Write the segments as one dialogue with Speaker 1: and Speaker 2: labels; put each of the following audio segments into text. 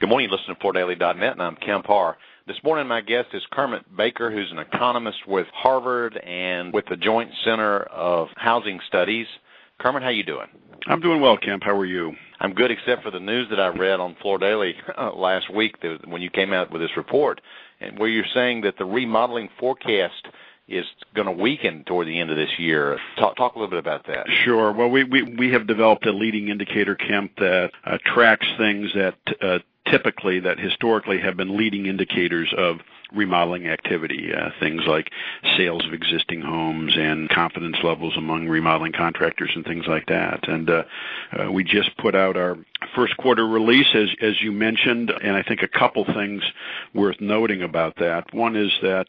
Speaker 1: Good morning. You listen to FloorDaily.net, and I'm Kemp Harr. This morning, my guest is Kermit Baker, who's an economist with Harvard and with the Joint Center of Housing Studies. Kermit, how you doing?
Speaker 2: I'm doing well, Kemp. How are you?
Speaker 1: I'm good, except for the news that I read on Floor Daily last week when you came out with this report, and where you're saying that the remodeling forecast is going to weaken toward the end of this year. Talk a little bit about that.
Speaker 2: Sure. Well, we have developed a leading indicator, Kemp, that tracks things that historically have been leading indicators of remodeling activity, things like sales of existing homes and confidence levels among remodeling contractors and things like that. And we just put out our first quarter release, as you mentioned, and I think a couple things worth noting about that. One is that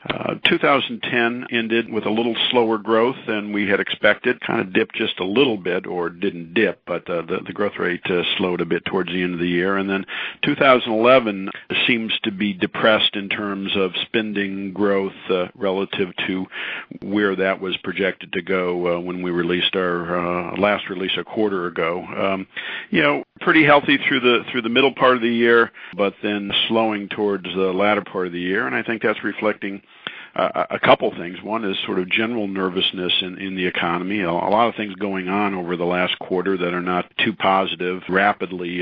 Speaker 2: 2010 ended with a little slower growth than we had expected, kind of dipped just a little bit, or didn't dip, but the growth rate slowed a bit towards the end of the year. And then 2011 seems to be depressed in terms of spending growth relative to where that was projected to go when we released our last release a quarter ago. Pretty healthy through the middle part of the year, but then slowing towards the latter part of the year, and I think that's reflecting a couple things. One is sort of general nervousness in the economy. A lot of things going on over the last quarter that are not too positive, rapidly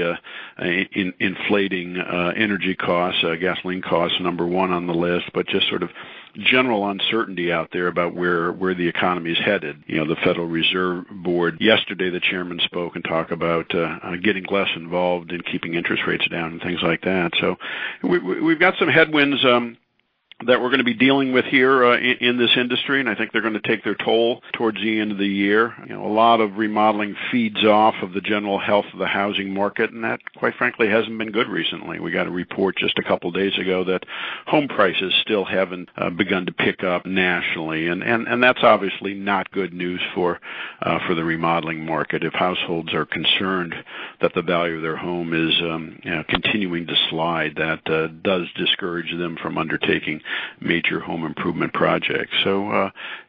Speaker 2: inflating energy costs, gasoline costs, number one on the list, but just sort of general uncertainty out there about where the economy is headed. The Federal Reserve Board, yesterday the chairman spoke and talked about getting less involved in keeping interest rates down and things like that. So we've got some headwinds that we're going to be dealing with here in this industry, and I think they're going to take their toll towards the end of the year. A lot of remodeling feeds off of the general health of the housing market, and that, quite frankly, hasn't been good recently. We got a report just a couple days ago that home prices still haven't begun to pick up nationally, and that's obviously not good news for the remodeling market. If households are concerned that the value of their home is continuing to slide, that does discourage them from undertaking major home improvement projects. So,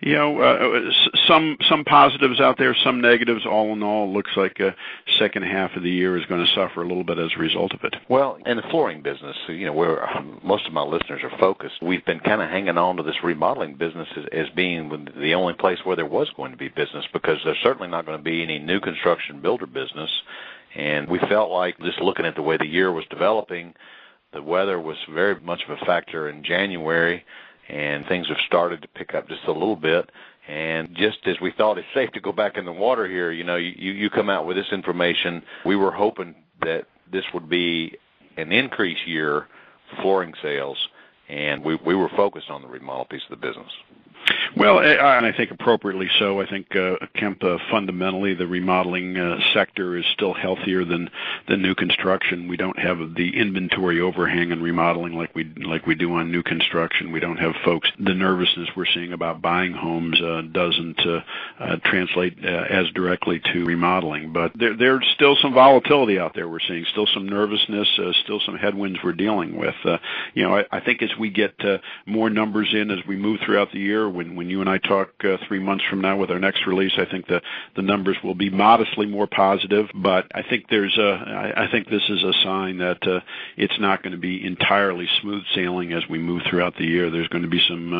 Speaker 2: some positives out there, some negatives. All in all, it looks like a second half of the year is going to suffer a little bit as a result of it.
Speaker 1: Well, in the flooring business, where most of my listeners are focused, we've been kind of hanging on to this remodeling business as being the only place where there was going to be business, because there's certainly not going to be any new construction builder business. And we felt like, just looking at the way the year was developing, the weather was very much of a factor in January, and things have started to pick up just a little bit. And just as we thought it's safe to go back in the water here, you come out with this information. We were hoping that this would be an increase year for flooring sales, and we were focused on the remodel piece of the business.
Speaker 2: Well, and I think appropriately so. I think, Kemp, fundamentally the remodeling sector is still healthier than new construction. We don't have the inventory overhang in remodeling like we do on new construction. We don't have the nervousness we're seeing about buying homes doesn't translate as directly to remodeling. But there's still some volatility out there. We're seeing still some nervousness, still some headwinds we're dealing with. I think as we get more numbers in as we move throughout the year, when you and I talk 3 months from now with our next release, I think the numbers will be modestly more positive. But I think I think this is a sign that it's not going to be entirely smooth sailing as we move throughout the year. There's going to be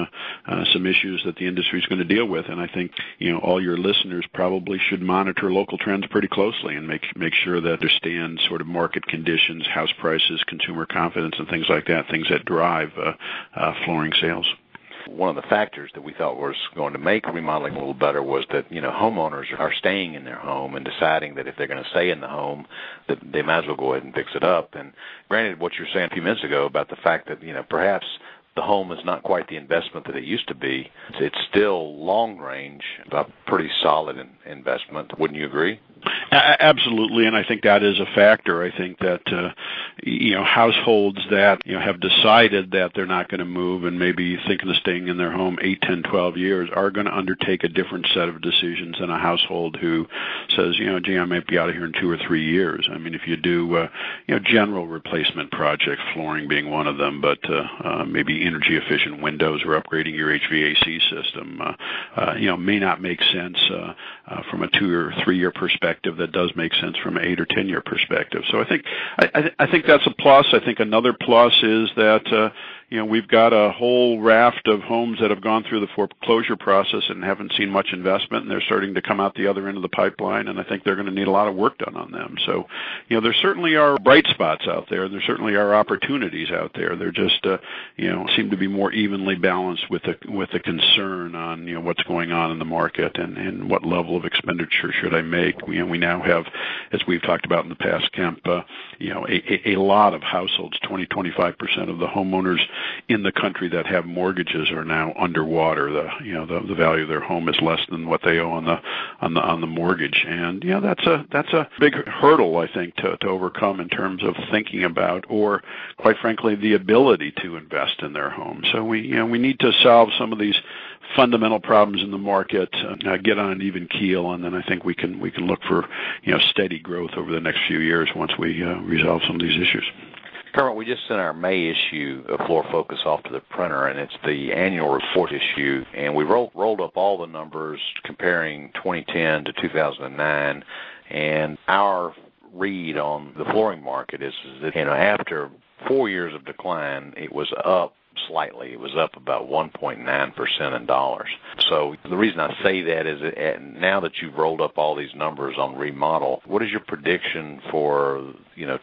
Speaker 2: some issues that the industry is going to deal with, and I think all your listeners probably should monitor local trends pretty closely and make sure that they understand sort of market conditions, house prices, consumer confidence, and things like that, things that drive flooring sales.
Speaker 1: One of the factors that we thought was going to make remodeling a little better was that, homeowners are staying in their home and deciding that if they're going to stay in the home, that they might as well go ahead and fix it up. And granted, what you're saying a few minutes ago about the fact that, perhaps the home is not quite the investment that it used to be, it's still long range, a pretty solid investment. Wouldn't you agree?
Speaker 2: Absolutely, and I think that is a factor. I think that households that have decided that they're not going to move and maybe thinking of staying in their home 8, 10, 12 years are going to undertake a different set of decisions than a household who says, gee, I might be out of here in 2 or 3 years. I mean, if you do general replacement projects, flooring being one of them, but maybe energy efficient windows or upgrading your HVAC system, may not make sense from a 2 or 3 year perspective. perspective that does make sense from an 8 or 10 year perspective. So I think that's a plus. I think another plus is that we've got a whole raft of homes that have gone through the foreclosure process and haven't seen much investment, and they're starting to come out the other end of the pipeline, and I think they're going to need a lot of work done on them. So, there certainly are bright spots out there, and there certainly are opportunities out there. They're just, seem to be more evenly balanced with the concern on, what's going on in the market and what level of expenditure should I make. We now have, as we've talked about in the past, Kemp, a lot of households, 20-25% of the homeowners in the country that have mortgages are now underwater. The value of their home is less than what they owe on the mortgage, and that's a big hurdle, I think, to overcome in terms of thinking about, or quite frankly, the ability to invest in their home. So we need to solve some of these fundamental problems in the market, get on an even keel, and then I think we can look for steady growth over the next few years once we resolve some of these issues.
Speaker 1: Kermit, we just sent our May issue of Floor Focus off to the printer, and it's the annual report issue, and we rolled up all the numbers comparing 2010 to 2009, and our read on the flooring market is that after 4 years of decline, it was up slightly. It was up about 1.9% in dollars. So the reason I say that is that now that you've rolled up all these numbers on remodel, what is your prediction for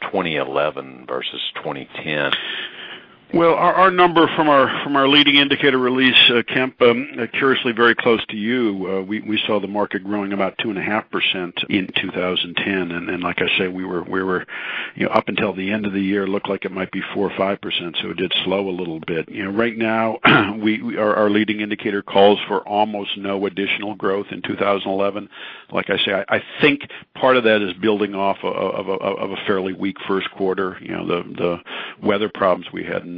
Speaker 1: 2011 versus 2010?
Speaker 2: Well, our number from our leading indicator release, Kemp, curiously very close to you. We saw the market growing about 2.5% in 2010, and like I say, we were up until the end of the year looked like it might be 4 or 5%, so it did slow a little bit. Right now, our leading indicator calls for almost no additional growth in 2011. Like I say, I think part of that is building off of a fairly weak first quarter. The weather problems we had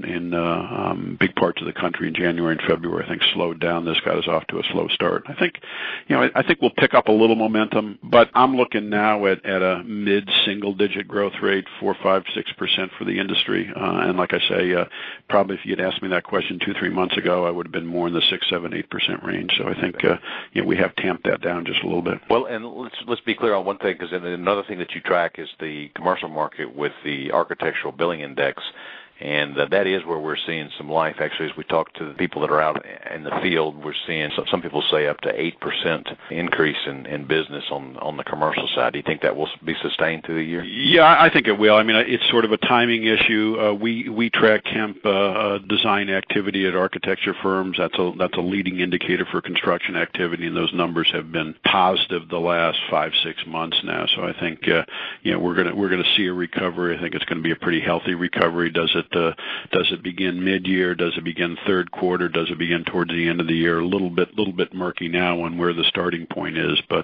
Speaker 2: in big parts of the country in January and February, I think, slowed down. This got us off to a slow start. I think we'll pick up a little momentum, but I'm looking now at a mid-single-digit growth rate, 4, 5, 6% for the industry. And like I say, probably if you'd asked me that question 2-3 months ago, I would have been more in the 6, 7, 8% range. So I think we have tamped that down just a little bit.
Speaker 1: Well, and let's be clear on one thing, because another thing that you track is the commercial market with the Architectural Billing Index. And that is where we're seeing some life. Actually, as we talk to the people that are out in the field, we're seeing some people say up to 8% increase in business on the commercial side. Do you think that will be sustained through the year?
Speaker 2: Yeah, I think it will. I mean, it's sort of a timing issue. We track Kemp design activity at architecture firms. That's a leading indicator for construction activity, and those numbers have been positive the last 5-6 months now. So I think we're gonna see a recovery. I think it's going to be a pretty healthy recovery. Does it begin mid-year? Does it begin third quarter? Does it begin towards the end of the year? A little bit murky now on where the starting point is, but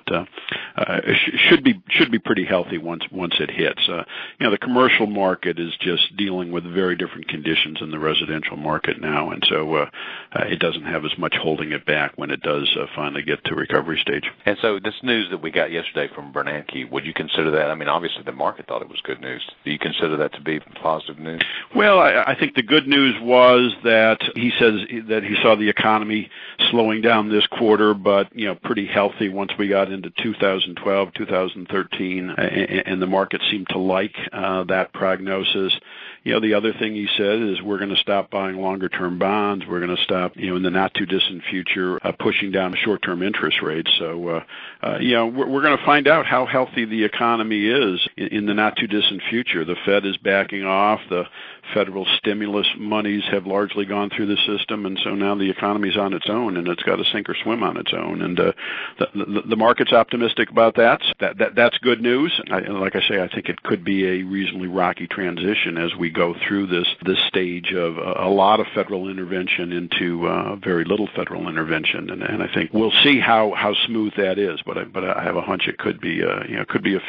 Speaker 2: it should be pretty healthy once it hits. The commercial market is just dealing with very different conditions than the residential market now, and so it doesn't have as much holding it back when it does finally get to recovery stage.
Speaker 1: And so this news that we got yesterday from Bernanke, would you consider that? I mean, obviously the market thought it was good news. Do you consider that to be positive news?
Speaker 2: Well, I think the good news was that he says that he saw the economy slowing down this quarter, but pretty healthy once we got into 2012, 2013, and the market seemed to like that prognosis. The other thing he said is we're going to stop buying longer-term bonds. We're going to stop, in the not-too-distant future, pushing down short-term interest rates. So, we're going to find out how healthy the economy is in the not-too-distant future. The Fed is backing off. The federal stimulus monies have largely gone through the system, and so now the economy's on its own, and it's got to sink or swim on its own. And the market's optimistic about that. That's good news. Like I say, I think it could be a reasonably rocky transition as we go through this stage of a lot of federal intervention into very little federal intervention, and I think we'll see how smooth that is. But I have a hunch it could be a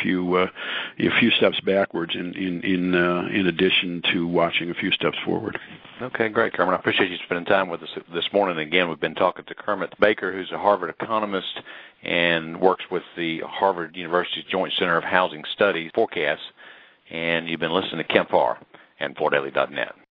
Speaker 2: few steps backwards in addition to watching a few steps forward.
Speaker 1: Okay, great, Kermit. I appreciate you spending time with us this morning. Again, we've been talking to Kermit Baker, who's a Harvard economist and works with the Harvard University Joint Center of Housing Studies forecasts. And you've been listening to Kemp Farr and FloorDaily.net.